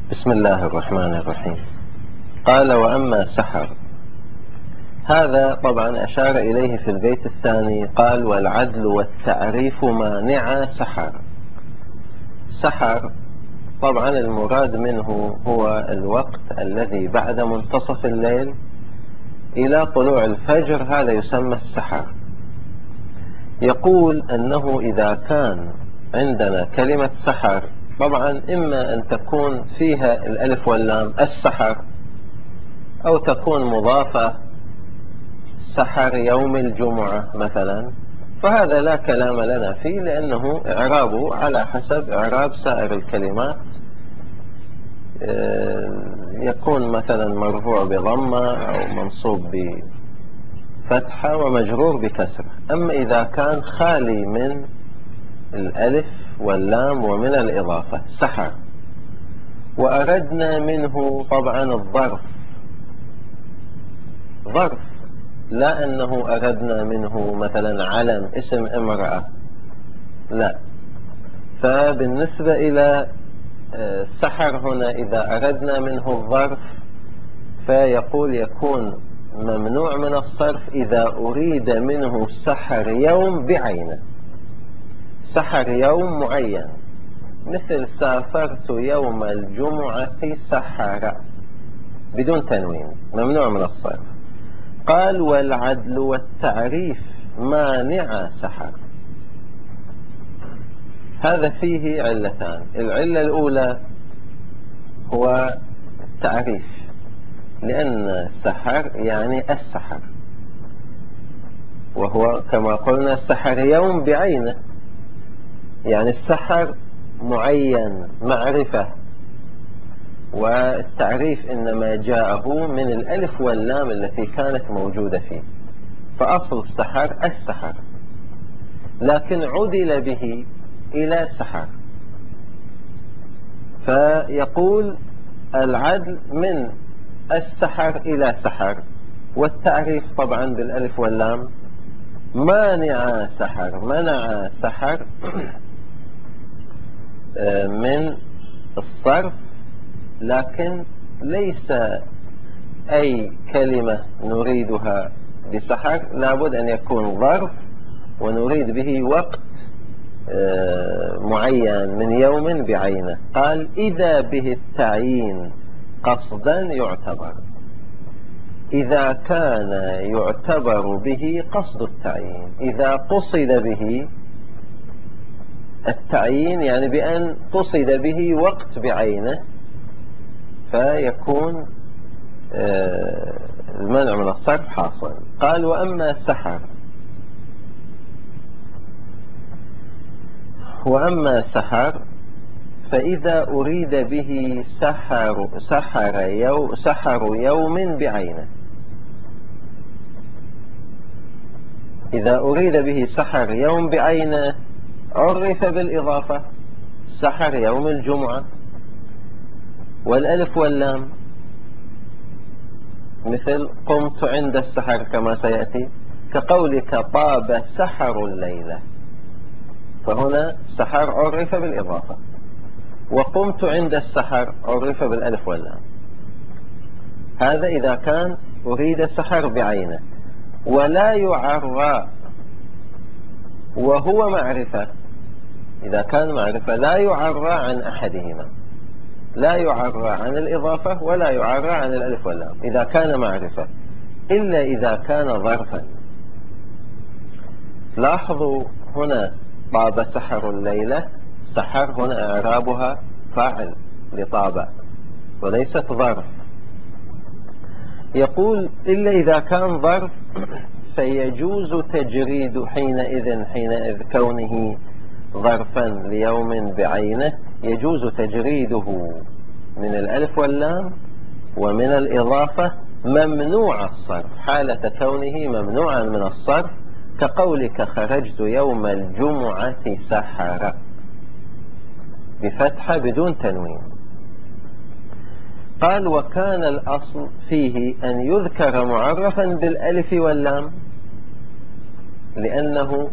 بسم الله الرحمن الرحيم. قال: وأما سحر. هذا طبعا أشار إليه في البيت الثاني، قال: والعدل والتعريف مانع سحر. سحر طبعا المراد منه هو الوقت الذي بعد منتصف الليل إلى طلوع الفجر، هذا يسمى السحر. يقول أنه إذا كان عندنا كلمة سحر، طبعا إما أن تكون فيها الألف واللام السحر، أو تكون مضافة سحر يوم الجمعة مثلا، فهذا لا كلام لنا فيه، لأنه إعرابه على حسب إعراب سائر الكلمات. يكون مثلا مرفوع بضمة أو منصوب بفتحة ومجرور بكسرة. أما إذا كان خالي من الألف واللام ومن الإضافة سحر، وأردنا منه طبعا الظرف، ظرف، لا أنه أردنا منه مثلا علم اسم امرأة، لا. فبالنسبة إلى السحر هنا إذا أردنا منه الظرف، فيقول يكون ممنوع من الصرف إذا أريد منه سحر يوم بعينه، سحر يوم معين، مثل سافرت يوم الجمعة سحر بدون تنوين، ممنوع من الصرف. قال: والعدل والتعريف مانع سحر. هذا فيه علتان. العلة الأولى هو التعريف، لأن السحر يعني السحر، وهو كما قلنا السحر يوم بعينه، يعني السحر معين معرفة، والتعريف إنما جاءه من الألف واللام التي كانت موجودة فيه، فأصل السحر السحر، لكن عدل به إلى سحر. فيقول العدل من السحر إلى سحر، والتعريف طبعا بالألف واللام مانع سحر، منع سحر من الصرف، لكن ليس أي كلمة نريدها بسحر، لابد أن يكون ظرف ونريد به وقت معين من يوم بعينه. قال: إذا به التعيين قصدا يعتبر، إذا كان يعتبر به قصد التعيين، إذا قصد به التعيين يعني بأن قصد به وقت بعينه، فيكون المنع من الصرف حاصل. قال: وأما سحر. وأما سحر فإذا أريد به سحر يوم بعينه، إذا أريد به سحر يوم بعينه عرف بالإضافة سحر يوم الجمعة، والألف واللام مثل قمت عند السحر كما سيأتي، كقولك طاب سحر الليلة، فهنا سحر عرف بالإضافة، وقمت عند السحر عرف بالألف واللام. هذا إذا كان أريد سحر بعينه، ولا يعرى وهو معرفة. إذا كان معرفة لا يعرى عن أحدهما، لا يعرى عن الإضافة ولا يعرى عن الألف واللام إذا كان معرفة، إلا إذا كان ظرفا. لاحظوا هنا طاب سحر الليلة، سحر هنا إعرابها فاعل لطاب وليست ظرف. يقول: إلا إذا كان ظرف فيجوز تجريد حينئذ كونه ظرفا ليوم بعينه، يجوز تجريده من الألف واللام ومن الإضافة ممنوع الصرف، حالة كونه ممنوعا من الصرف، كقولك خرجت يوم الجمعة سحر بفتحة بدون تنوين. قال: وكان الأصل فيه أن يذكر معرفا بالألف واللام، لأنه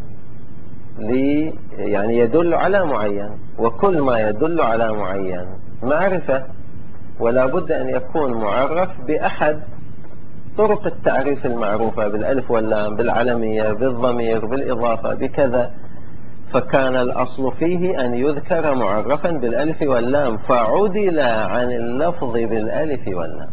يعني يدل على معين، وكل ما يدل على معين معرفة، ولا بد أن يكون معرف بأحد طرق التعريف المعروفة بالألف واللام، بالعلمية، بالضمير، بالإضافة، بكذا. فكان الأصل فيه أن يذكر معرفا بالألف واللام، فعدل عن اللفظ بالألف واللام.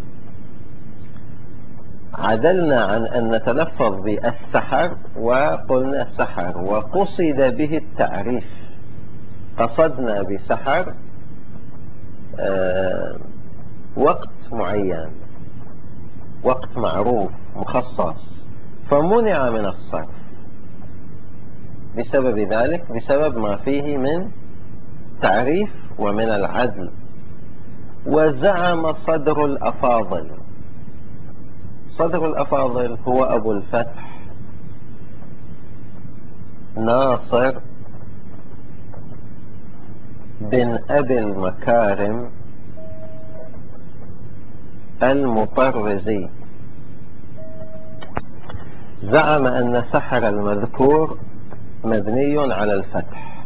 عدلنا عن أن نتلفظ بالسحر وقلنا سحر وقصد به التعريف. قصدنا بسحر وقت معين، وقت معروف مخصص، فمنع من الصرف بسبب ذلك، بسبب ما فيه من تعريف ومن العدل. وزعم صدر الأفاضل، صدر الأفاضل هو أبو الفتح ناصر بن أبي المكارم المطرزي، زعم أن سحر المذكور مبني على الفتح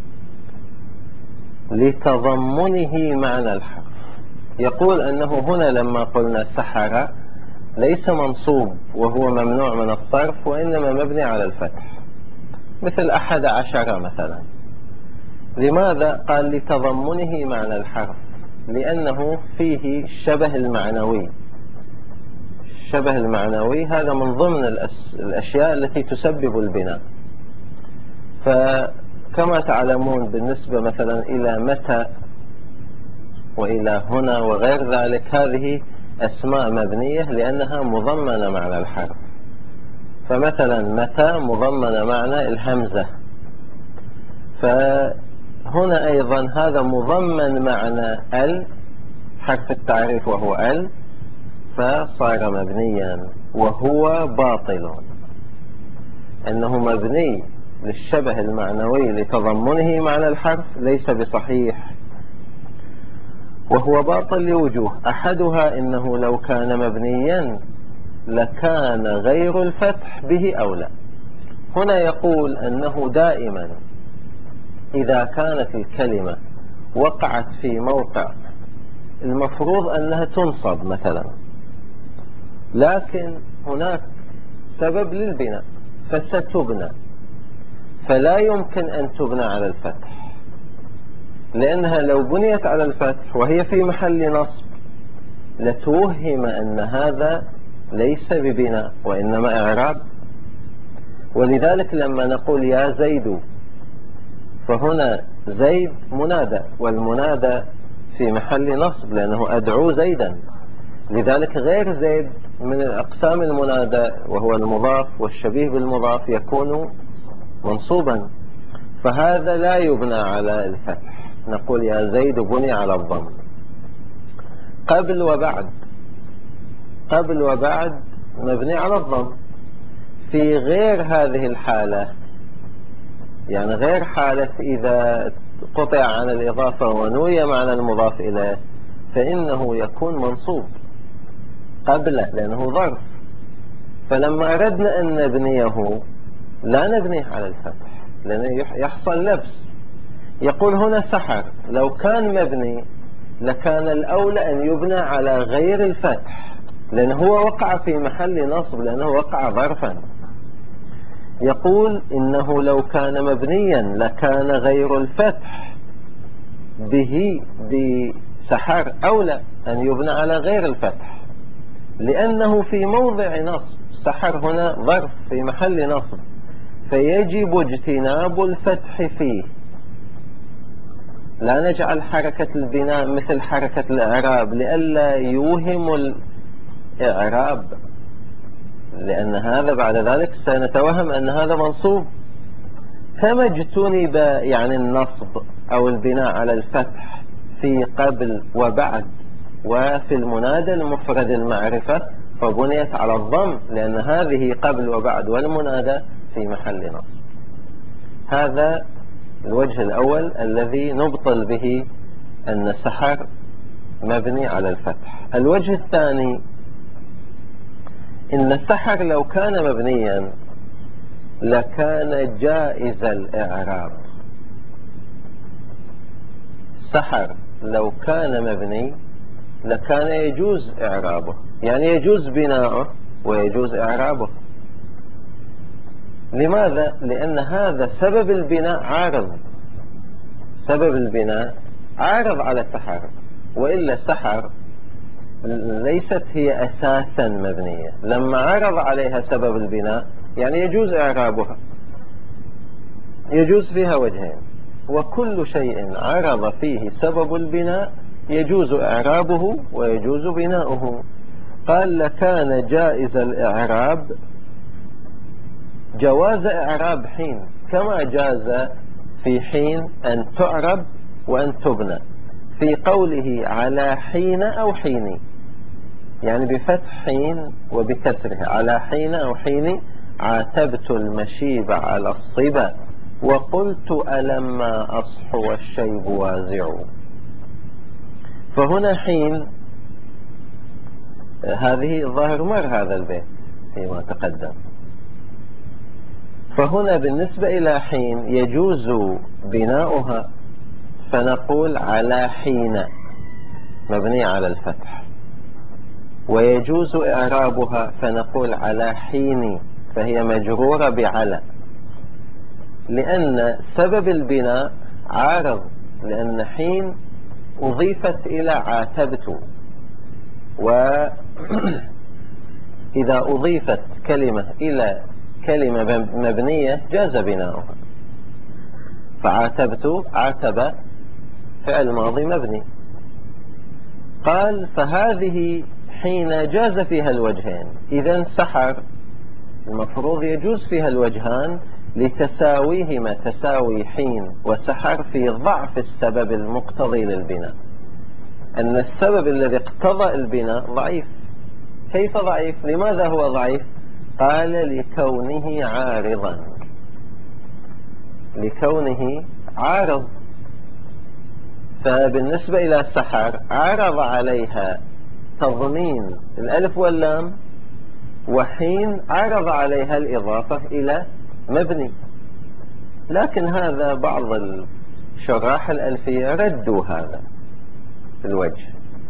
لتضمنه معنى الحرف. يقول أنه هنا لما قلنا سحر ليس منصوب وهو ممنوع من الصرف، وإنما مبني على الفتح، مثل 11 مثلا. لماذا؟ قال لتضمنه معنى الحرف، لأنه فيه الشبه المعنوي. الشبه المعنوي هذا من ضمن الأشياء التي تسبب البناء. فكما تعلمون بالنسبة مثلا إلى متى وإلى هنا وغير ذلك، هذه أسماء مبنية لأنها مضمنة معنى الحرف. فمثلا متى مضمنة معنى الهمزة، فهنا أيضا هذا مضمن معنى حرف التعريف وهو فصار مبنيا، وهو باطل. أنه مبني للشبه المعنوي لتضمنه معنى الحرف ليس بصحيح، وهو باطل لوجوه. أحدها إنه لو كان مبنيا لكان غير الفتح به أولى. هنا يقول أنه دائما إذا كانت الكلمة وقعت في موقع المفروض أنها تنصب مثلا، لكن هناك سبب للبناء فستبنى، فلا يمكن أن تبنى على الفتح، لأنها لو بنيت على الفتح وهي في محل نصب لتوهم أن هذا ليس ببناء وإنما إعراب. ولذلك لما نقول يا زيد، فهنا زيد منادى، والمنادى في محل نصب لأنه أدعو زيدا. لذلك غير زيد من الأقسام المنادى وهو المضاف والشبيه بالمضاف يكون منصوبا، فهذا لا يبنى على الفتح. نقول يا زيد بني على الضم. قبل وبعد، قبل وبعد مبني على الضم. في غير هذه الحالة، يعني غير حالة إذا قطع عن الإضافة ونوي معنى المضاف إليه، فإنه يكون منصوب قبله لأنه ظرف. فلما أردنا أن نبنيه لا نبنيه على الفتح لأنه يحصل لبس. يقول هنا سحر لو كان مبني لكان الأولى أن يبنى على غير الفتح، لأنه هو وقع في محل نصب، لأنه وقع ظرفا. يقول إنه لو كان مبنيا لكان غير الفتح به بسحر أولى أن يبنى على غير الفتح، لأنه في موضع نصب. سحر هنا ظرف في محل نصب، فيجب اجتناب الفتح فيه. لا نجعل حركة البناء مثل حركة الإعراب لئلا يوهم الإعراب، لأن هذا بعد ذلك سنتوهم أن هذا منصوب. كما اجتنب يعني النصب أو البناء على الفتح في قبل وبعد وفي المنادى المفرد المعرفة، فبنيت على الضم لأن هذه قبل وبعد والمنادى في محل نصب. هذا الوجه الأول الذي نبطل به أن سحر مبني على الفتح. الوجه الثاني إن سحر لو كان مبنيا لكان جائز الإعراب. سحر لو كان مبني لكان يجوز إعرابه، يعني يجوز بناؤه ويجوز إعرابه. لماذا؟ لأن هذا سبب البناء عارض، سبب البناء عارض على سحر، وإلا سحر ليست هي أساسا مبنية. لما عرض عليها سبب البناء يعني يجوز إعرابها، يجوز فيها وجهين، وكل شيء عرض فيه سبب البناء يجوز إعرابه ويجوز بناؤه. قال لكان جائز الإعراب جواز إعراب حين، كما جاز في حين أن تعرب وأن تبنى، في قوله على حين أو حين، يعني بفتح حين وبكسره، على حين أو حين عاتبت المشيب على الصبا وقلت ألما أصح والشيب وازع. فهنا حين، هذه ظاهر مر هذا البيت فيما تقدم. فهنا بالنسبة إلى حين يجوز بناؤها، فنقول على حين مبني على الفتح، ويجوز إعرابها فنقول على حين، فهي مجرورة بعلى، لأن سبب البناء عارض، لأن حين أضيفت إلى عاتبت، وإذا أضيفت كلمة إلى كلمة مبنية جاز بناؤها. فعاتبت، عاتب فعل ماضي مبني. قال فهذه حين جاز فيها الوجهين، إذن سحر المفروض يجوز فيها الوجهان لتساويهما، تساوي حين وسحر في ضعف السبب المقتضي للبناء، أن السبب الذي اقتضى البناء ضعيف. كيف ضعيف؟ لماذا هو ضعيف؟ قال لكونه عارضا، لكونه عارض. فبالنسبة إلى سحر عرض عليها تضمين الألف واللام، وحين عرض عليها الإضافة إلى مبني. لكن هذا بعض الشراح الألفية ردوا هذا الوجه،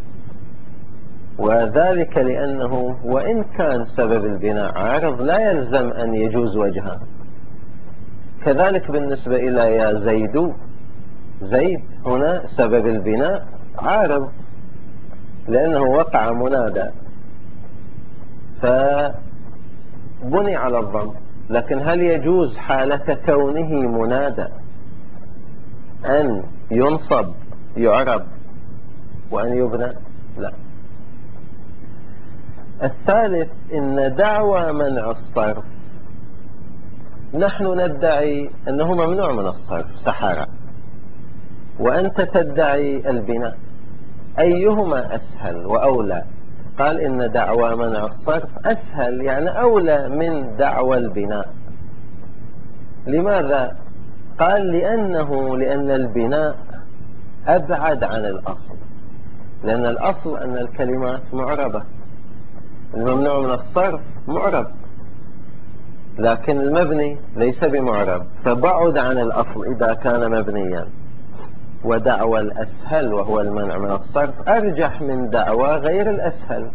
وذلك لأنه وإن كان سبب البناء عارض لا يلزم أن يجوز وجهان. كذلك بالنسبة إلى يا زيد، زيد هنا سبب البناء عارض لأنه وقع منادى فبني على الضم، لكن هل يجوز حالة كونه منادى أن ينصب يعرب وأن يبنى؟ لا. الثالث إن دعوى منع الصرف، نحن ندعي أنه ممنوع من الصرف سحر، وأنت تدعي البناء، أيهما أسهل وأولى؟ قال إن دعوى منع الصرف أسهل، يعني أولى من دعوى البناء. لماذا؟ قال لأن البناء أبعد عن الأصل، لأن الأصل أن الكلمات معربة، الممنوع من الصرف معرب، لكن المبني ليس بمعرب، فبعد عن الأصل إذا كان مبنيا. ودعوى الأسهل وهو المنع من الصرف أرجح من دعوى غير الأسهل.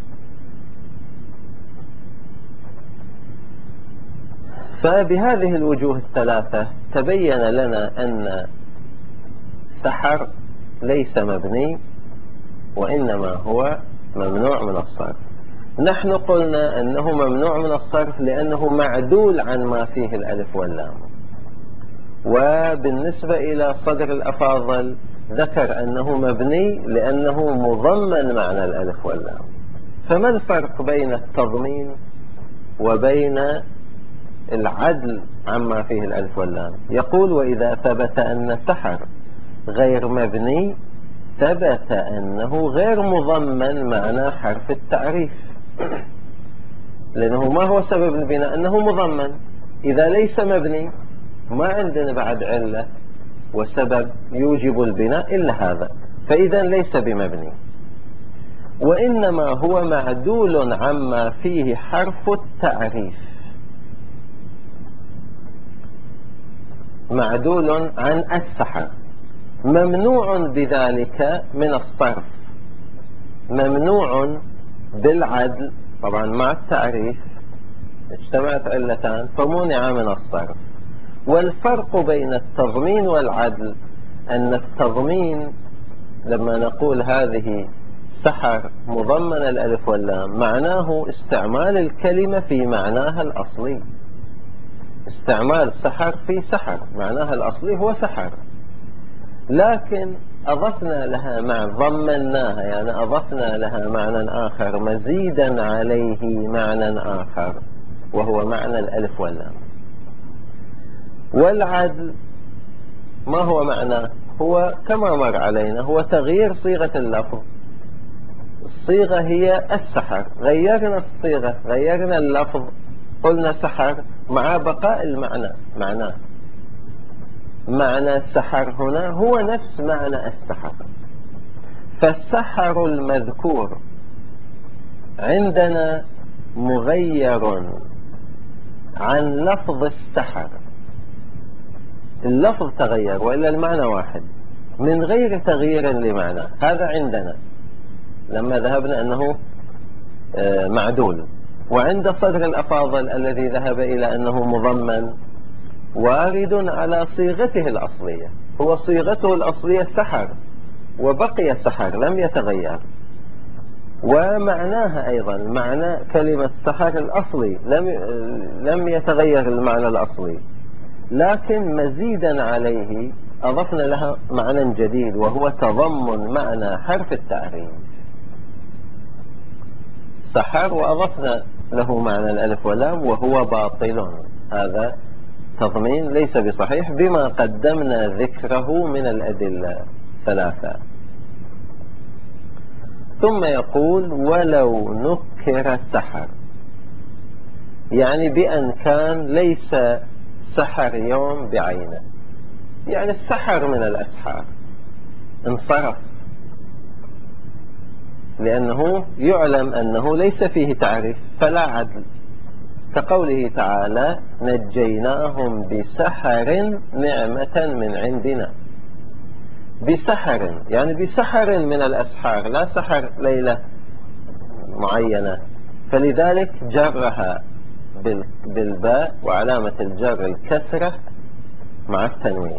فبهذه الوجوه الثلاثة تبين لنا أن سحر ليس مبني، وإنما هو ممنوع من الصرف. نحن قلنا أنه ممنوع من الصرف لأنه معدول عن ما فيه الألف واللام. وبالنسبة إلى صدر الأفاضل ذكر أنه مبني لأنه مضمن معنى الألف واللام. فما الفرق بين التضمين وبين العدل عما فيه الألف واللام؟ يقول وإذا ثبت أن سحر غير مبني ثبت أنه غير مضمن معنى حرف التعريف، لأنه ما هو سبب البناء؟ أنه مضمن. إذا ليس مبني ما عندنا بعد علة وسبب يوجب البناء إلا هذا، فإذا ليس بمبني، وإنما هو معدول عما فيه حرف التعريف، معدول عن السحر، ممنوع بذلك من الصرف. ممنوع بالعدل، طبعا مع التعريف اجتمعت علتان فمنع من الصرف. والفرق بين التضمين والعدل أن التضمين لما نقول هذه سحر مضمن الألف واللام معناه استعمال الكلمة في معناها الأصلي، استعمال سحر في سحر معناها الأصلي هو سحر، لكن أضفنا لها ضمناها يعني أضفنا لها معنى آخر مزيدا عليه معنى آخر وهو معنى الألف واللام. والعدل ما هو معناه؟ هو كما مر علينا هو تغيير صيغة اللفظ. الصيغة هي السحر، غيرنا الصيغة غيرنا اللفظ، قلنا سحر مع بقاء المعنى. معنى السحر هنا هو نفس معنى السحر. فالسحر المذكور عندنا مغير عن لفظ السحر، اللفظ تغير وإلا المعنى واحد من غير تغيير لمعنى. هذا عندنا لما ذهبنا أنه معدول. وعند صدر الأفاضل الذي ذهب إلى أنه مضمن وارد على صيغته الأصلية، هو صيغته الأصلية سحر وبقي سحر لم يتغير، ومعناها أيضا معنى كلمة سحر الأصلي لم يتغير المعنى الأصلي، لكن مزيدا عليه أضفنا لها معنى جديد وهو تضمن معنى حرف التعريف سحر، وأضفنا له معنى الألف واللام وهو باطل. هذا تضمين ليس بصحيح بما قدمنا ذكره من الأدلة ثلاثة. ثم يقول ولو نكر سحر، يعني بأن كان ليس سحر يوم بعينه، يعني السحر من الأسحار انصرف لأنه يعلم أنه ليس فيه تعريف فلا عدل، كقوله تعالى نجيناهم بسحر نعمة من عندنا. بسحر يعني بسحر من الأسحار، لا سحر ليلة معينة، فلذلك جرها بالباء وعلامة الجر الكسرة مع التنوين.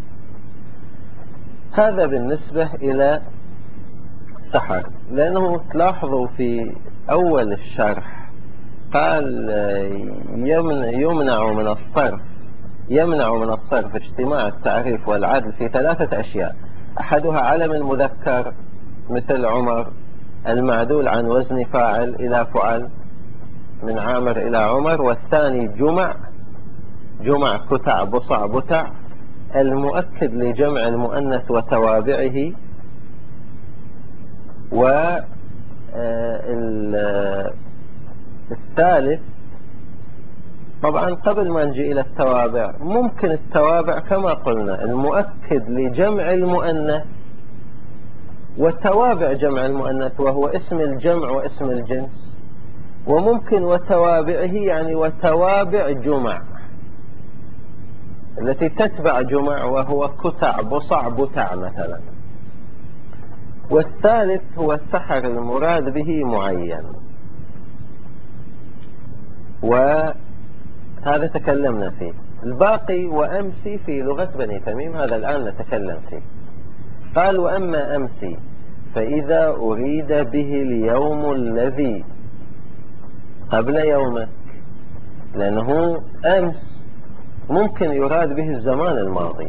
هذا بالنسبة إلى سحر. لأنه تلاحظوا في أول الشرح قال يمنع من الصرف اجتماع التعريف والعدل في ثلاثة أشياء. أحدها علم المذكر مثل عمر المعدول عن وزن فاعل إلى فعل من عامر إلى عمر. والثاني جمع كتع بصع بتع المؤكد لجمع المؤنث وتوابعه. والثالث طبعا قبل ما نجي إلى التوابع ممكن التوابع كما قلنا المؤكد لجمع المؤنث وتوابع جمع المؤنث وهو اسم الجمع واسم الجنس، وممكن وتوابعه يعني وتوابع جمع التي تتبع جمع وهو كتع بصع بتع مثلا. والثالث هو السحر المراد به معين، وهذا تكلمنا فيه. الباقي وأمسي في لغة بني تميم هذا الآن نتكلم فيه. قال وأما أمسي فإذا أريد به اليوم الذي قبل يومك، لأنه أمس ممكن يراد به الزمان الماضي.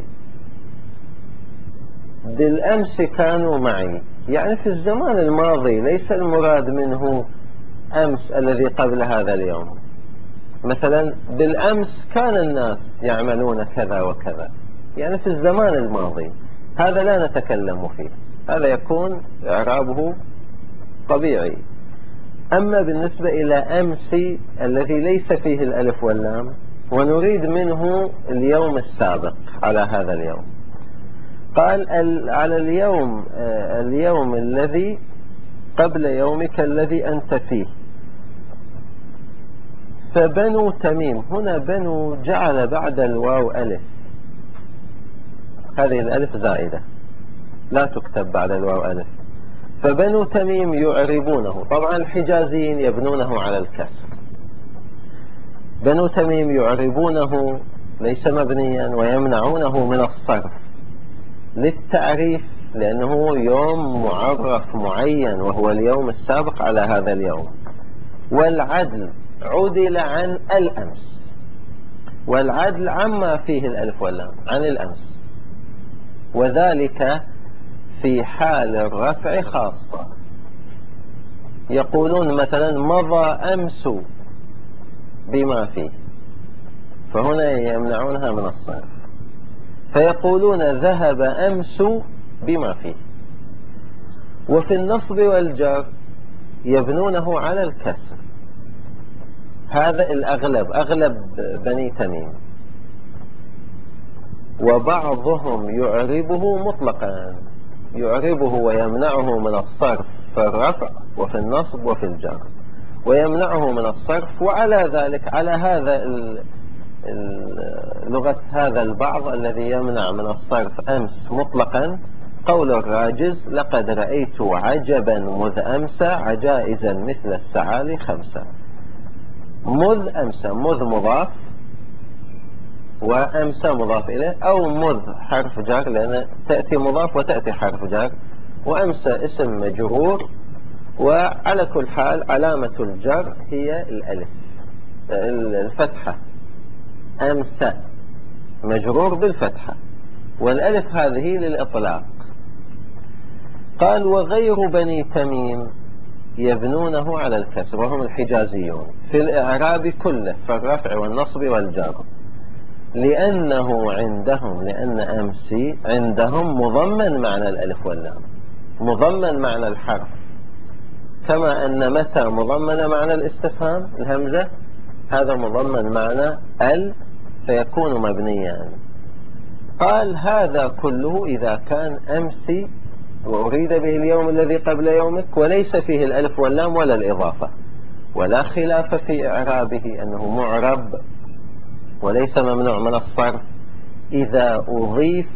بالأمس كانوا معي يعني في الزمان الماضي، ليس المراد منه أمس الذي قبل هذا اليوم. مثلا بالأمس كان الناس يعملون كذا وكذا، يعني في الزمان الماضي، هذا لا نتكلم فيه، هذا يكون إعرابه طبيعي. أما بالنسبة إلى أمسي الذي ليس فيه الألف واللام ونريد منه اليوم السابق على هذا اليوم، قال على اليوم الذي قبل يومك الذي أنت فيه. فبنو تميم هنا بنو جعل بعد الواو ألف، هذه الألف زائدة لا تكتب بعد الواو ألف. فبنو تميم يعربونه، طبعا الحجازيين يبنونه على الكسر، بنو تميم يعربونه ليس مبنيا ويمنعونه من الصرف للتعريف، لأنه يوم معرف معين وهو اليوم السابق على هذا اليوم. والعدل عدل عن الأمس، والعدل عما فيه الألف واللام عن الأمس، وذلك في حال الرفع خاصة. يقولون مثلا مضى أمس بما فيه، فهنا يمنعونها من الصرف، فيقولون ذهب أمس بما فيه. وفي النصب والجر يبنونه على الكسر، هذا الأغلب، أغلب بني تميم. وبعضهم يعربه مطلقا، يعربه ويمنعه من الصرف في الرفع وفي النصب وفي الجر، ويمنعه من الصرف. وعلى ذلك، على هذا لغة هذا البعض الذي يمنع من الصرف أمس مطلقا، قول الراجز: لقد رأيت عجبا مذ أمسى عجائزا مثل السعالي خمسة. مذ أمسى، مذ مضاف وأمسى مضاف إليه، أو مذ حرف جر، لأن تأتي مضاف وتأتي حرف جر، وأمسى اسم مجرور. وعلى كل حال علامة الجر هي الألف، الفتحة. أمسى مجرور بالفتحة، والألف هذه للإطلاق. قال: وغير بني تميم يبنونه على الكسر، وهم الحجازيون في الإعراب كله، في الرفع والنصب والجر، لأنه عندهم، لأن أمسي عندهم مضمن معنى الألف واللام، مضمن معنى الحرف، كما أن متى مضمن معنى الاستفهام الهمزة، هذا مضمن معنى فيكون مبنيا. قال: هذا كله إذا كان أمسي وأريد به اليوم الذي قبل يومك، وليس فيه الألف واللام ولا الإضافة، ولا خلاف في إعرابه أنه معرب وليس ممنوع من الصرف إذا أضيف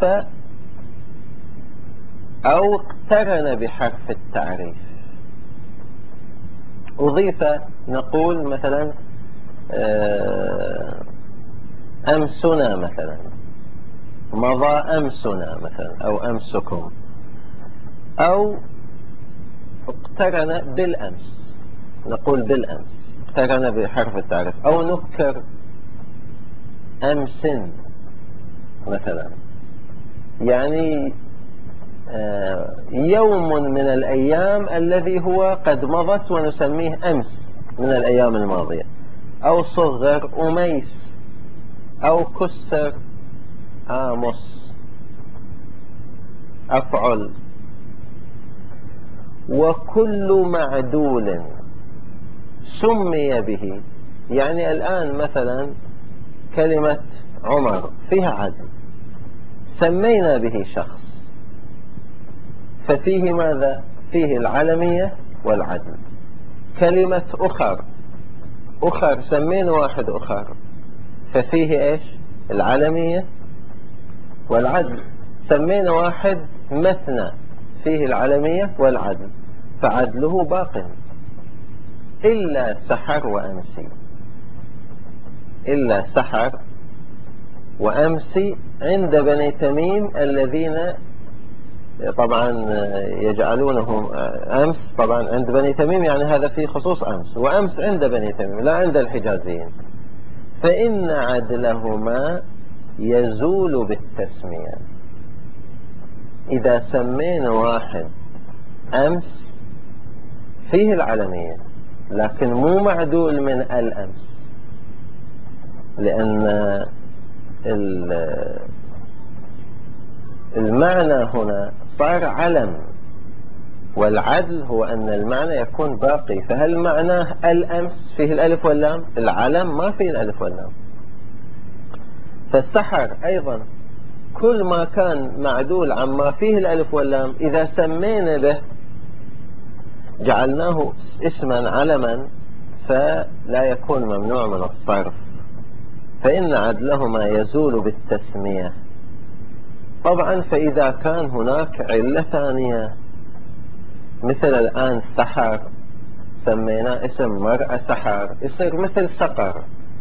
أو اقترن بحرف التعريف. أضيف، نقول مثلا أمسنا مثلا، مضى أمسنا مثلا، أو أمسكم، أو اقترن بالأمس، نقول بالأمس اقترن بحرف التعريف، أو نكر أمس مثلا، يعني يوم من الأيام الذي هو قد مضت ونسميه أمس من الأيام الماضية، أو صغر أميس، أو كسر آمس، أفعل. وكل معدول سمي به، يعني الآن مثلا كلمة عمر فيها عدل، سمينا به شخص، ففيه ماذا؟ فيه العلمية والعدل. كلمة أخر، أخر سمينا واحد أخر، ففيه إيش؟ العلمية والعدل. سمينا واحد مثنى، فيه العلمية والعدل، فعدله باق. إلا سحر وأمسي، إلا سحر وأمسي عند بني تميم الذين طبعا يجعلونه أمس، طبعا عند بني تميم يعني هذا فيه خصوص أمس، وأمس عند بني تميم لا عند الحجازيين. فإن عدلهما يزول بالتسمية. إذا سمينا واحد أمس فيه العلمية، لكن مو معدول من الأمس، لأن المعنى هنا صار علم، والعدل هو أن المعنى يكون باقي. فهل معناه الأمس فيه الألف واللام؟ العلم ما فيه الألف واللام. فالسحر أيضا كل ما كان معدول عما فيه الألف واللام إذا سمينا به جعلناه اسما علما فلا يكون ممنوع من الصرف. فإن عدلهما يزول مثل الآن سحر، سمينا اسم مرأة سحر، يصير مثل سقر،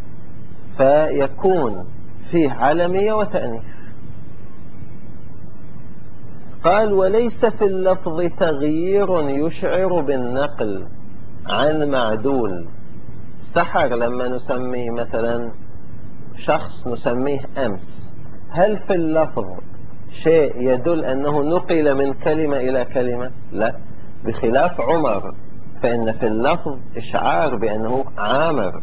فيكون فيه علمية وتأنيث. قال وليس في اللفظ تغيير يشعر بالنقل عن معدول. سحر لما نسميه مثلا شخص نسميه أمس، هل في اللفظ شيء يدل أنه نقل من كلمة إلى كلمة؟ لا، بخلاف عمر فإن في اللفظ إشعار بأنه عامر،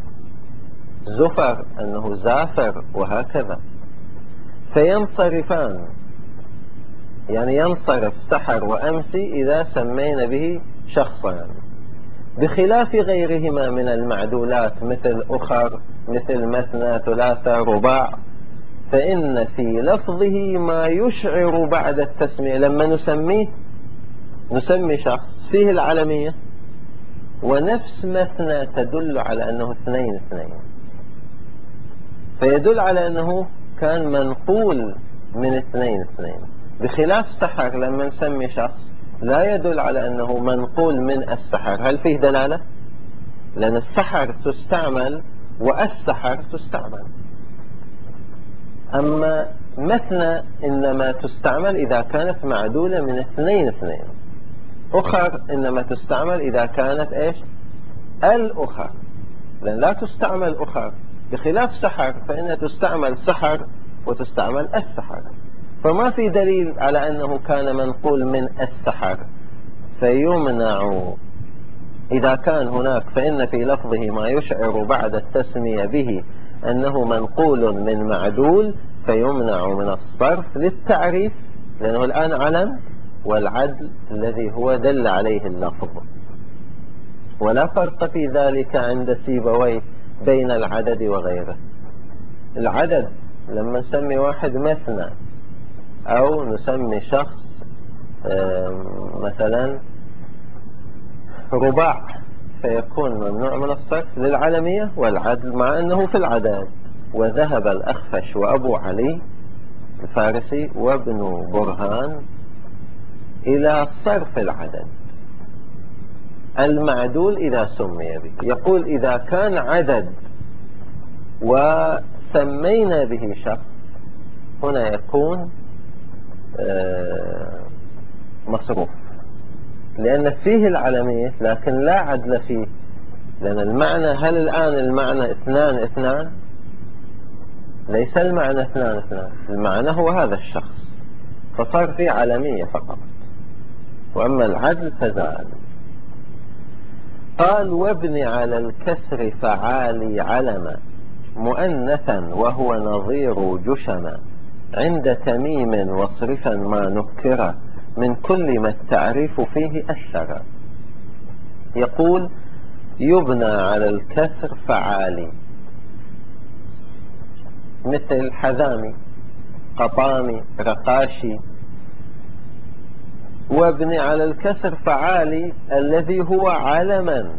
زفر أنه زافر، وهكذا، فينصرفان، يعني ينصرف سحر وأمسي إذا سمينا به شخصا، بخلاف غيرهما من المعدولات مثل أخر، مثل مثنى، ثلاثة، رباع، فإن في لفظه ما يشعر بعد التسمية. لما نسمي شخص فيه العلمية، ونفس مثنى تدل على أنه اثنين اثنين، فيدل على أنه كان منقول من اثنين اثنين، بخلاف سحر لما نسمي شخص لا يدل على أنه منقول من السحر. هل فيه دلالة؟ لأن السحر تستعمل والسحر تستعمل، أما مثنى إنما تستعمل إذا كانت معدولة من اثنين اثنين، أخر إنما تستعمل إذا كانت إيش؟ الأخر، لأن لا تستعمل أخر، بخلاف سحر فإنها تستعمل سحر وتستعمل السحر، فما في دليل على أنه كان منقول من السحر، فيمنع إذا كان هناك، فإن في لفظه ما يشعر بعد التسمية به أنه منقول من معدول، فيمنع من الصرف للتعريف، لأنه الآن علم، والعدل الذي هو دل عليه اللفظ. ولا فرق في ذلك عند سيبويه بين العدد وغيره. العدد لما نسمي واحد مثنى، أو نسمي شخص مثلا رباع، فيكون ممنوع من الصرف للعلمية والعدل، مع أنه في العدد. وذهب الأخفش وأبو علي الفارسي وابن برهان إلى صرف العدد المعدول إذا سمي به. يقول إذا كان عدد وسمينا به شخص، هنا يكون مصروف، لأن فيه العلمية لكن لا عدل فيه، لأن المعنى، هل الآن المعنى اثنان اثنان؟ ليس المعنى اثنان اثنان، المعنى هو هذا الشخص، فصار فيه علمية فقط، وأما العدل فزال. قال وابن على الكسر فعالي علما مؤنثا وهو نظير جشما عند تميم واصرفا ما نكر من كل ما التعريف فيه أثر. يقول يبنى على الكسر فعالي، مثل حذامي، قطامي، رقاشي. وابن على الكسر فعالي الذي هو علما،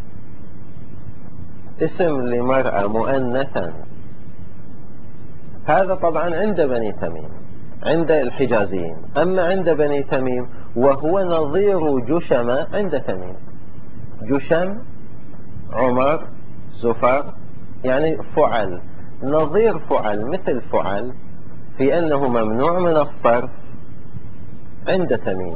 اسم لمرأة مؤنثا، هذا طبعا عند بني تميم، عند الحجازيين. أما عند بني تميم وهو نظير جشم عند تميم، جشم، عمر، زفر، يعني فعل، نظير فعل، مثل فعل، في أنه ممنوع من الصرف عند تميم.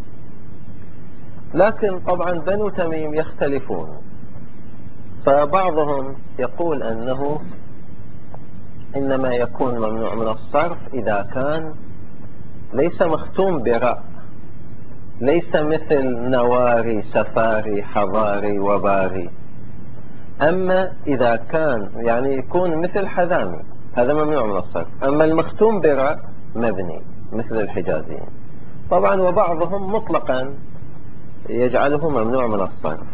لكن طبعا بنو تميم يختلفون، فبعضهم يقول أنه إنما يكون ممنوع من الصرف إذا كان ليس مختوم براء، ليس مثل نواري، سفاري، حضاري، وباري. أما إذا كان يعني يكون مثل حذامي، هذا ممنوع من الصرف. أما المختوم براء مبني مثل الحجازيين طبعا، وبعضهم مطلقا يجعله ممنوع من الصرف.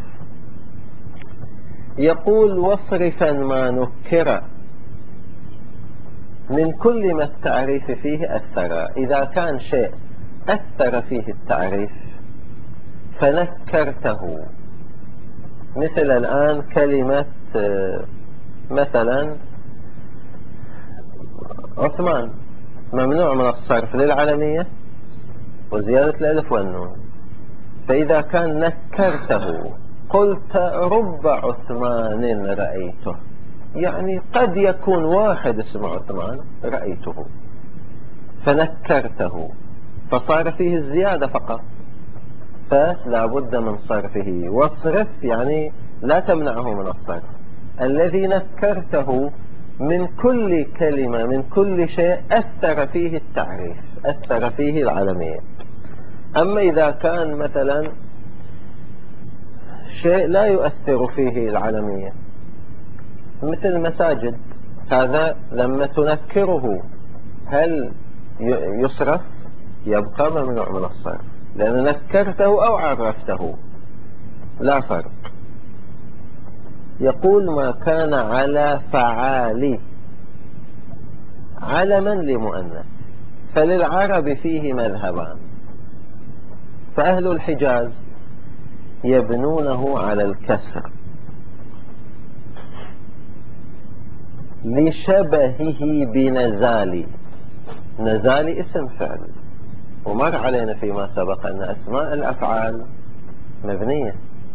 يقول واصرفا ما نكر من كل ما التعريف فيه أثر. إذا كان شيء أثر فيه التعريف فنكرته، مثل الآن كلمة مثلا عثمان، ممنوع من الصرف للعلمية وزيادة الألف والنون، فإذا كان نكرته قلت رب عثمان رأيته، يعني قد يكون واحد اسمه عثمان رأيته، فنكرته فصار فيه الزيادة فقط، فلا بد من صرفه. واصرف يعني لا تمنعه من الصرف. الذي نكرته من كل كلمة من كل شيء أثر فيه التعريف، أثر فيه العلمية. أما إذا كان مثلا شيء لا يؤثر فيه العلمية مثل المساجد، هذا لما تنكره هل يصرف؟ يبقى ممنوع من الصرف، لأن نكرته أو عرفته لا فرق. يقول ما كان على فعالي علما لمؤنث، فللعرب فيه مذهبان. فأهل الحجاز يبنونه على الكسر لشبهه بنزالي. نزالي اسم فعل، ومر علينا فيما سبق أن أسماء الأفعال مبنية،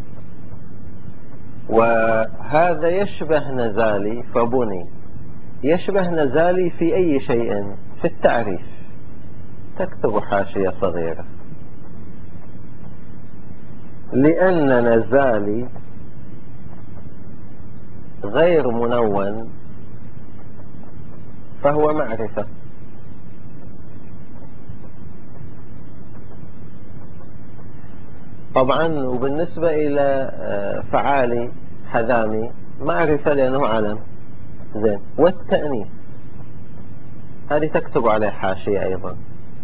وهذا يشبه نزالي فبني. يشبه نزالي في أي شيء؟ في التعريف. تكتب حاشية صغيرة: لأن نزالي غير منون فهو معرفة. طبعا وبالنسبة إلى فعالي حذامي معرفة لأنه علم. زين، والتأنيث هذه تكتب عليه حاشية أيضا: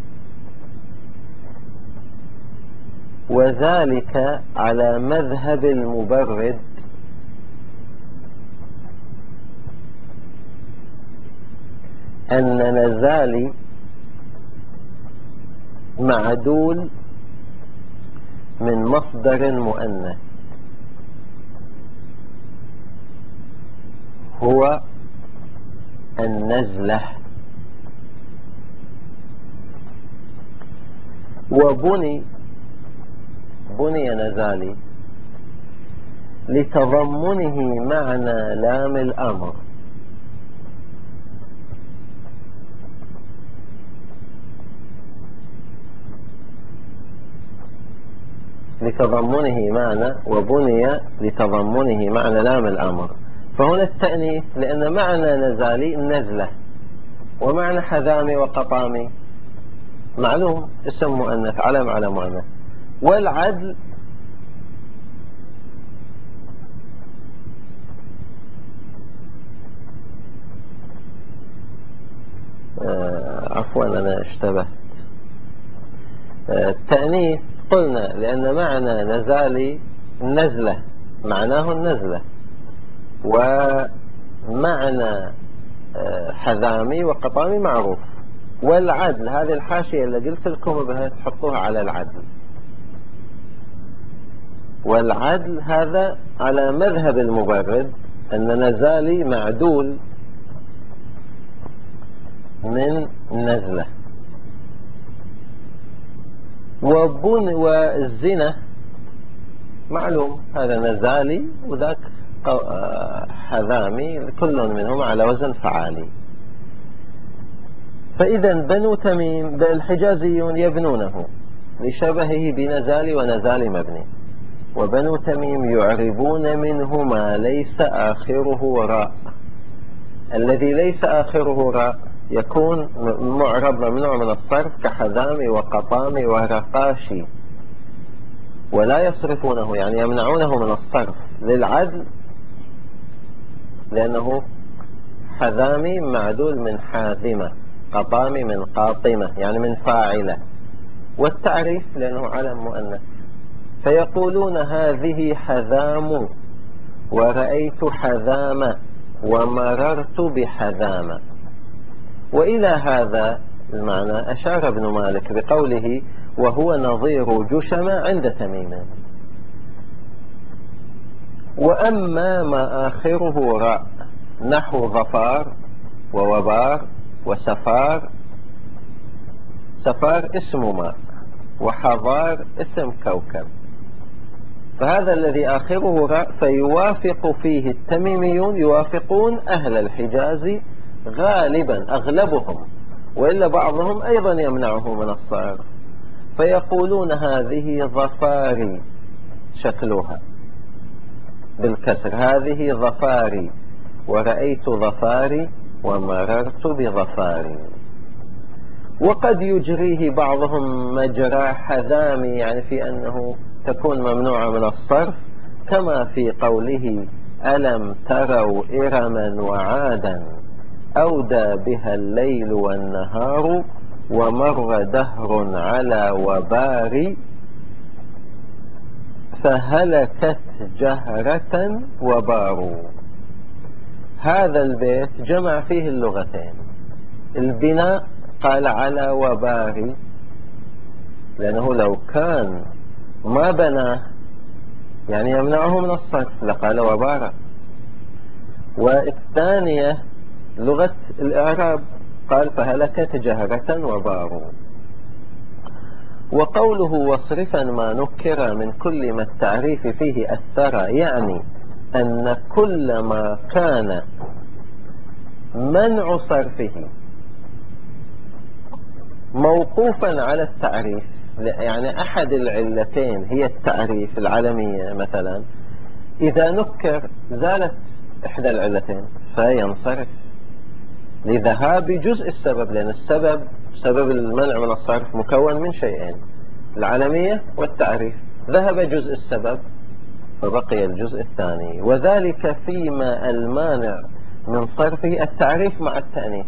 وذلك على مذهب المبرد أن نزالي معدول من مصدر مؤنث هو النزلة. وبني نزالي لتضمنه معنى لام الأمر، لتضمنه معنى، وبني لتضمنه معنى لام الأمر. فهنا التأنيث لأن معنى نزالي النزلة، ومعنى حذامي وقطامي معلوم اسم مؤنث علم على مؤنث. والعدل عفوا أنا اشتبهت. التأنيث قلنا لأن معنى نزالي النزلة، معناه النزلة. ومعنى حذامي وقطامي معروف. والعدل هذه الحاشية اللي قلت لكم بها تحطوها على العدل. والعدل هذا على مذهب المبرد أن نزالي معدول من نزلة. والزنا معلوم هذا نزالي وذاك حذامي، كل منهم على وزن فعالي. فإذا بنو تميم الحجازيون يبنونه لشبهه بنزالي، ونزالي مبني. وبنو تميم يعربون منه ما ليس آخره راء. الذي ليس آخره راء يكون معرب ممنوع من الصرف كحذامي وقطامي ورقاشي، ولا يصرفونه يعني يمنعونه من الصرف للعدل، لأنه حذامي معدول من حاذمة، قطامي من قاطمة يعني من فاعلة. والتعريف لأنه علم مؤنث، فيقولون هذه حذام، ورأيت حذام، ومررت بحذام. وإلى هذا المعنى أشار ابن مالك بقوله وهو نظير جشم عند تميم. وأما ما آخره راء نحو ظفار ووبار وسفار. سفار اسم ماء، وحضار اسم كوكب. فهذا الذي آخره راء فيوافق فيه التميميون، يوافقون أهل الحجاز غالبا أغلبهم، وإلا بعضهم أيضا يمنعه من الصرف، فيقولون هذه ظفاري شكلها بالكسر، هذه ظفاري، ورأيت ظفاري، ومررت بظفاري. وقد يجريه بعضهم مجرى حذامي، يعني في أنه تكون ممنوعة من الصرف، كما في قوله ألم تروا إرما وعادا أودى بها الليل والنهار ومر دهر على وبار فهلكت جهرة وباروا. هذا البيت جمع فيه اللغتين. البناء قال على وباري، لأنه لو كان ما بناه يعني يمنعه من الصرف لقال وبارا. والثانية لغة الإعراب، قال فهلكت جهرة وباروا. وقوله واصرفا ما نكر من كل ما التعريف فيه أثر، يعني أن كل ما كان منع صرفه موقوفا على التعريف، يعني أحد العلتين هي التعريف العلمية مثلا، إذا نكر زالت إحدى العلتين فينصرف لذهاب جزء السبب، لأن السبب سبب المنع من الصرف مكون من شيئين، العلمية والتعريف، ذهب جزء السبب فبقي الجزء الثاني، وذلك فيما المانع من صرفه التعريف مع التأنيث،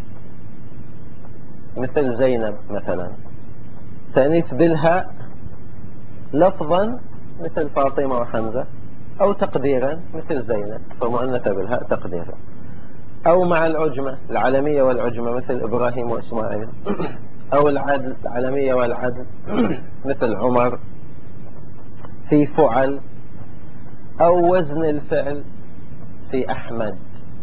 مثل زينب مثلا، تأنيث بالهاء لفظا مثل فاطمة وحمزة، أو تقديرا مثل زينب فمؤنثة بالهاء تقديرا، أو مع العجمة العلمية والعجمة مثل إبراهيم وإسماعيل، أو العدل العلمية والعدل مثل عمر في فعل، أو وزن الفعل في أحمد،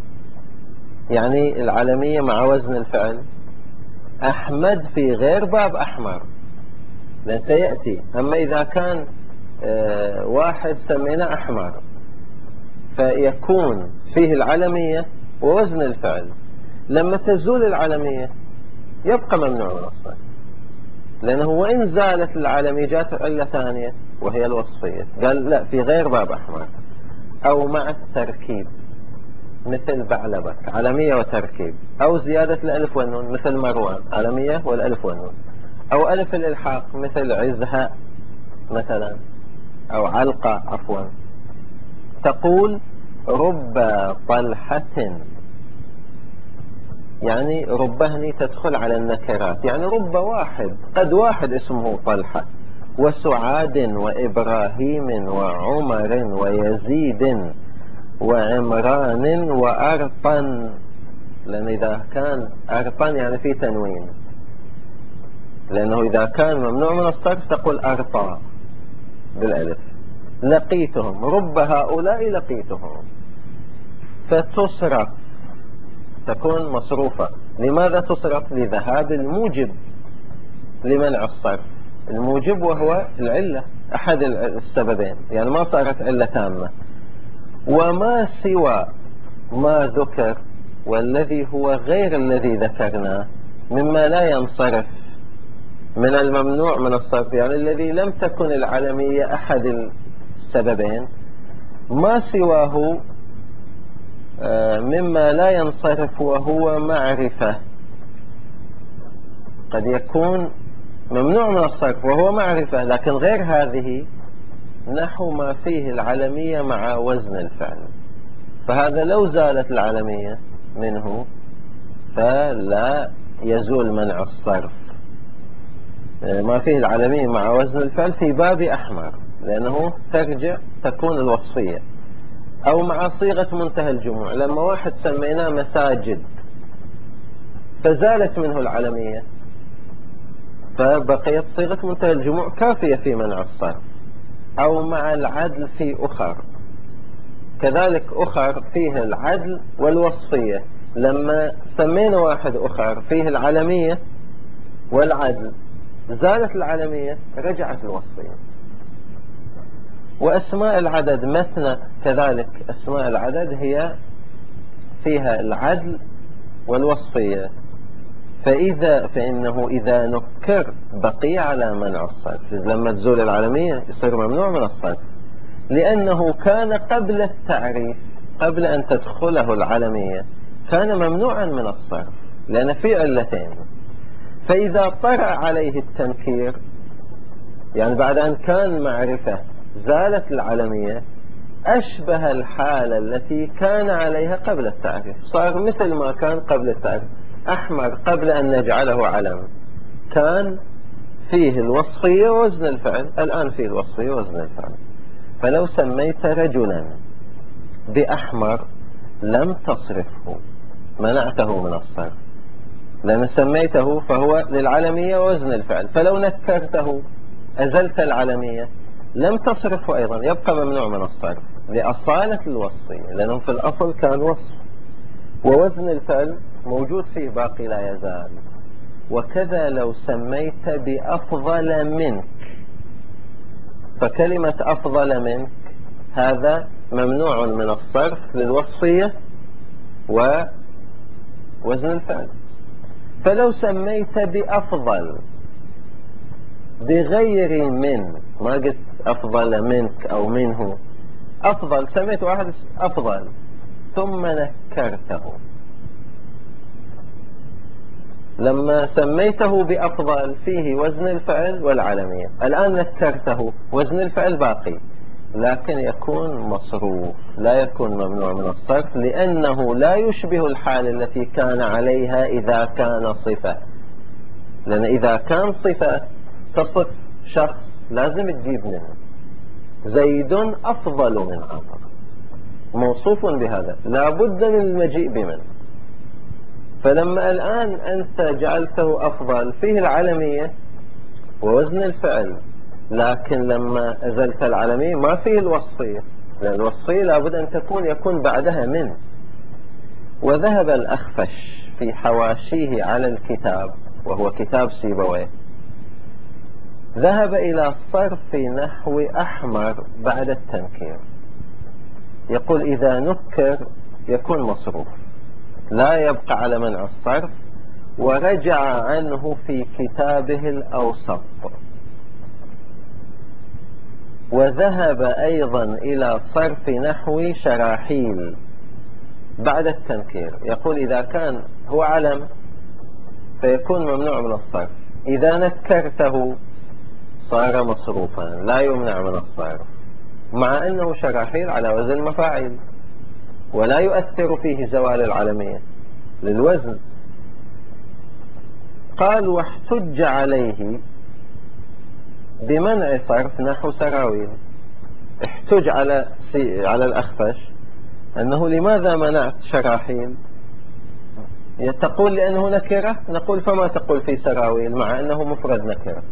يعني العلمية مع وزن الفعل. أحمد في غير باب أحمر لأن سيأتي، أما إذا كان واحد سمينا أحمر فيكون فيه العلمية ووزن الفعل، لما تزول العلمية يبقى ممنوع من الصرف، لأنه وإن زالت العلمية جاءت علة ثانية وهي الوصفية، قال لا في غير باب أحمر. أو مع التركيب مثل بعلبك علمية وتركيب، أو زيادة الألف والنون مثل مروان علمية والألف والنون، أو ألف الإلحاق مثل عزهاء مثلا، أو علقة عفوا. تقول رب طلحة، يعني رب هني تدخل على النكرات، يعني رب واحد، قد واحد اسمه طلحة، وسعاد وإبراهيم وعمر ويزيد وعمران وأرطن، لأن إذا كان أرطن يعني في تنوين، لأنه إذا كان ممنوع من الصرف تقول أرطى بالألف. لقيتهم رب هؤلاء لقيتهم، فتصرف تكون مصروفة. لماذا تصرف؟ لذهاب الموجب لمنع الصرف، الموجب وهو العلة أحد السببين، يعني ما صارت علة تامة. وما سوى ما ذكر والذي هو غير الذي ذكرناه مما لا ينصرف من الممنوع من الصرف، يعني الذي لم تكن العلمية أحد السببين، ما سواه مما لا ينصرف وهو معرفة، قد يكون ممنوع من الصرف وهو معرفة، لكن غير هذه نحو ما فيه العلمية مع وزن الفعل، فهذا لو زالت العلمية منه فلا يزول منع الصرف. ما فيه العلمية مع وزن الفعل في باب أحمر، لأنه ترجع تكون الوصفية، أو مع صيغة منتهى الجموع، لما واحد سميناه مساجد فزالت منه العلمية فبقيت صيغة منتهى الجموع كافية في منع الصرف. أو مع العدل في أخر، كذلك أخر فيه العدل والوصفية، لما سمينا واحد أخر فيه العلمية والعدل زالت العلمية رجعت الوصفية. وأسماء العدد مثنى كذلك. أسماء العدد هي فيها العدل والوصفية، فإنه إذا نكر بقي على منع الصرف. لما تزول العلمية يصير ممنوع من الصرف، لأنه كان قبل التعريف، قبل أن تدخله العلمية كان ممنوعا من الصرف، لأن في علتين. فإذا طرأ عليه التنكير، يعني بعد أن كان معرفة زالت العلمية، أشبه الحالة التي كان عليها قبل التعريف، صار مثل ما كان قبل التعريف. أحمر قبل أن نجعله علم كان فيه الوصفية ووزن الفعل، الآن فيه الوصفية ووزن الفعل. فلو سميت رجلا بأحمر لم تصرفه، منعته من الصرف، لأن سميته فهو للعلمية ووزن الفعل. فلو نكرته أزلت العلمية لم تصرفه أيضا، يبقى ممنوع من الصرف لأصالة الوصفية، لأنه في الأصل كان وصف، ووزن الفعل موجود فيه باقي لا يزال. وكذا لو سميت بأفضل منك، فكلمة أفضل منك هذا ممنوع من الصرف للوصفية ووزن الفعل. فلو سميت بأفضل بغير من، ما قلت أفضل منك أو منه، أفضل، سميت واحد أفضل ثم نكرته، لما سميته بأفضل فيه وزن الفعل والعلمية، الآن نكرته وزن الفعل باقي لكن يكون مصروف، لا يكون ممنوع من الصرف، لأنه لا يشبه الحال التي كان عليها إذا كان صفة. لأن إذا كان صفة تصف شخص لازم تجيب منه، زيد أفضل من عمر، موصوف بهذا لا بد من المجيء بمن. فلما الآن أنت جعلته أفضل فيه العلمية ووزن الفعل، لكن لما أزلت العلمية ما فيه الوصفية، لأن الوصفية لابد أن يكون بعدها من. وذهب الأخفش في حواشيه على الكتاب، وهو كتاب سيبويه، ذهب إلى صرف نحو أحمر بعد التنكير، يقول إذا نكر يكون مصروف لا يبقى على منع الصرف، ورجع عنه في كتابه الأوسط. وذهب أيضا إلى صرف نحو شراحيل بعد التنكير، يقول إذا كان هو علم فيكون ممنوع من الصرف، إذا نكرته صار مصروفا لا يمنع من الصرف، مع أنه شراحيل على وزن مفاعيل ولا يؤثر فيه زوال العلمية للوزن. قال واحتج عليه بمنع صرف نحو سراويل. احتج على الأخفش أنه لماذا منعت شراحيل؟ تقول لأنه نكرة، نقول فما تقول في سراويل مع أنه مفرد نكرة؟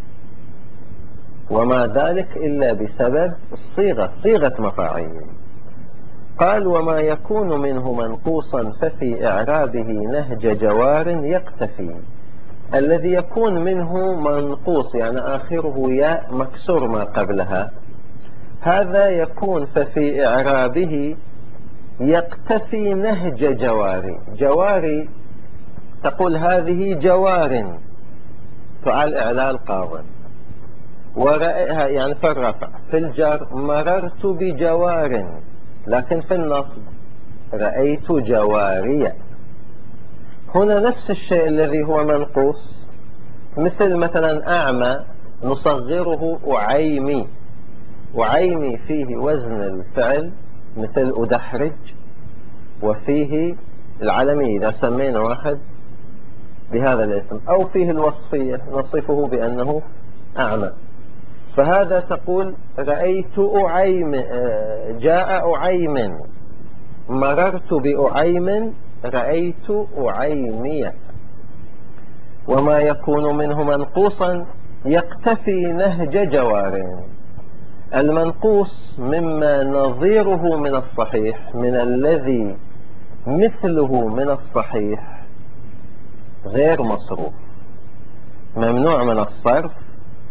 وما ذلك إلا بسبب الصيغة، صيغة مفاعيل. قال وما يكون منه منقوصا ففي إعرابه نهج جوار يقتفي. الذي يكون منه منقوص يعني آخره ياء مكسور ما قبلها، هذا يكون ففي إعرابه يقتفي نهج جواري. جواري تقول هذه جوار فعل إعلال قاضٍ، ورأيها يعني في الرفع، في الجر مررت بجوار، لكن في النصب رأيت جواري. هنا نفس الشيء الذي هو منقوص، مثل مثلا أعمى نصغره أعيمي، أعيمي فيه وزن الفعل مثل أدحرج، وفيه العلمي إذا سمينا واحد بهذا الاسم، أو فيه الوصفية نصفه بأنه أعمى، فهذا تقول رأيت أعيم، جاء أعيم، مررت بأعيم، رأيت أعيمية. وما يكون منه منقوصا يقتفي نهج جوار. المنقوص مما نظيره من الصحيح، من الذي مثله من الصحيح غير مصروف، ممنوع من الصرف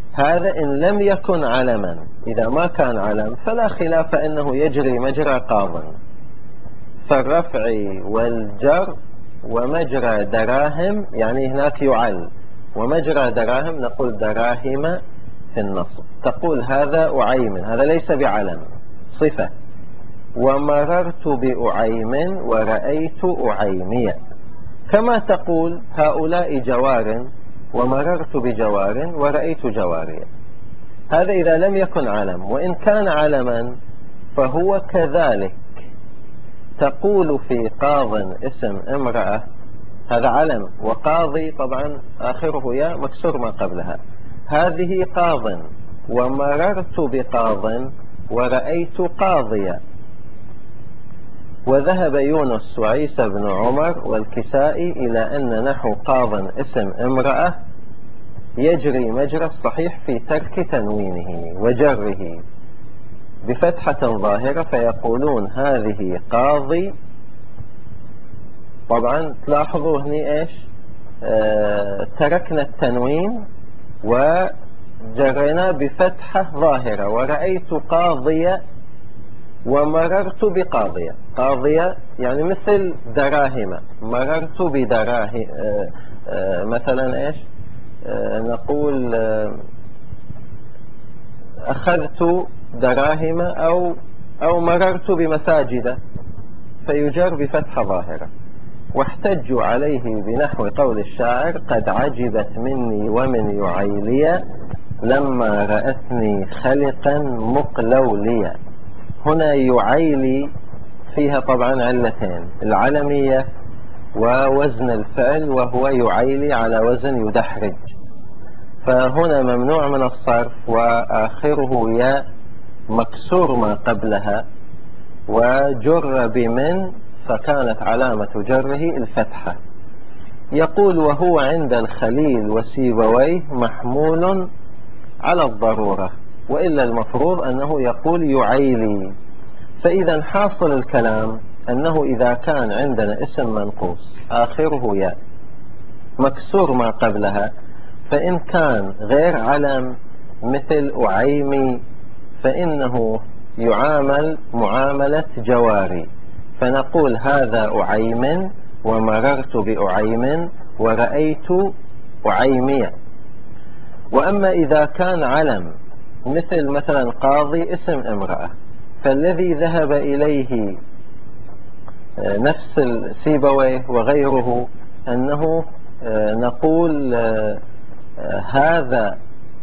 هذا إن لم يكن علما. إذا ما كان علم فلا خلاف أنه يجري مجرى قاض، فالرفع والجر ومجرى دراهم، يعني هناك يعل، ومجرى دراهم نقول دراهم في النصب. تقول هذا أعيم، هذا ليس بعلم، صفة. ومررت بأعيم ورأيت أعيمية، كما تقول هؤلاء جوار ومررت بجوار ورأيت جواريا. هذا إذا لم يكن علم. وإن كان علما فهو كذلك. تقول في قاض اسم امرأة، هذا علم، وقاضي طبعا آخره يا مكسور ما قبلها. هذه قاض ومررت بقاض ورأيت قاضيا. وذهب يونس وعيسى بن عمر والكسائي إلى أن نحو قاض اسم امرأة يجري مجرى الصحيح في ترك تنوينه وجره بفتحة ظاهرة، فيقولون هذه قاضي. طبعا تلاحظوا هني إيش؟ تركنا التنوين وجرينا بفتحة ظاهرة. ورأيت قاضية ومررت بقاضية. قاضية يعني مثل دراهم، مررت بدراهم. مثلا إيش نقول؟ أخذت دراهم أو مررت بمساجد، فيجر بفتحة ظاهرة. واحتجوا عليه بنحو قول الشاعر قد عجبت مني ومن يعيلي لما رأتني خلقا مقلوليا. هنا يعيلي فيها طبعا علتين: العلمية ووزن الفعل، وهو يعيلي على وزن يدحرج، فهنا ممنوع من الصرف، وآخره ياء مكسور ما قبلها، وجر بمن، فكانت علامة جره الفتحة. يقول وهو عند الخليل وسيبويه محمول على الضرورة، وإلا المفروض أنه يقول يعيلي. فإذا حاصل الكلام أنه إذا كان عندنا اسم منقوص آخره ياء مكسور ما قبلها، فإن كان غير علم مثل أعيمي فإنه يعامل معاملة جواري، فنقول هذا أعيم ومررت بأعيم ورأيت أعيمية. وأما إذا كان علم مثلا قاضي اسم امرأة، فالذي ذهب إليه نفس السيبويه وغيره أنه نقول هذا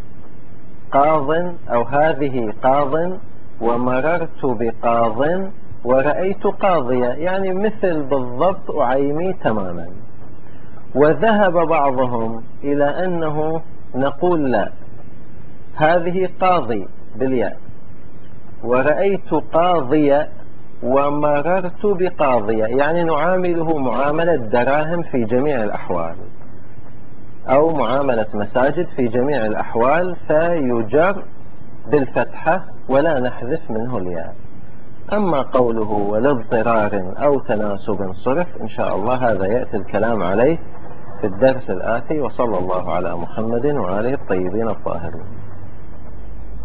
قاض أو هذه قاض ومررت بقاض ورأيت قاضية، يعني مثل بالضبط أعيمي تماما. وذهب بعضهم إلى أنه نقول لا، هذه قاضي بالياء ورأيت قاضية ومررت بقاضية، يعني نعامله معاملة دراهم في جميع الأحوال، أو معاملة مساجد في جميع الأحوال، فيجر بالفتحة ولا نحذف منه الياء. أما قوله ولاضطرار أو تناسب صرف، إن شاء الله هذا يأتي الكلام عليه في الدرس الآتي. وصلى الله على محمد وآله الطيبين الطاهرين.